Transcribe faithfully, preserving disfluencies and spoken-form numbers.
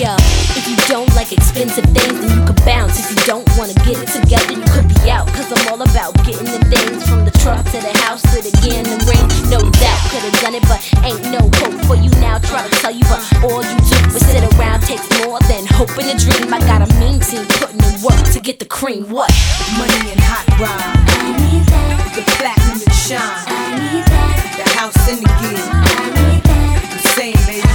Yo, if you don't like expensive things, then you could bounce. If you don't wanna get it together, you could be out. Cause I'm all about getting the things, from the truck to the house to the gear and the ring. No doubt, could've done it, but ain't no hope for you now. Try to tell you, but all you do is sit around. Takes more than hope and a dream. I got a mean team putting in work to get the cream. What? Money and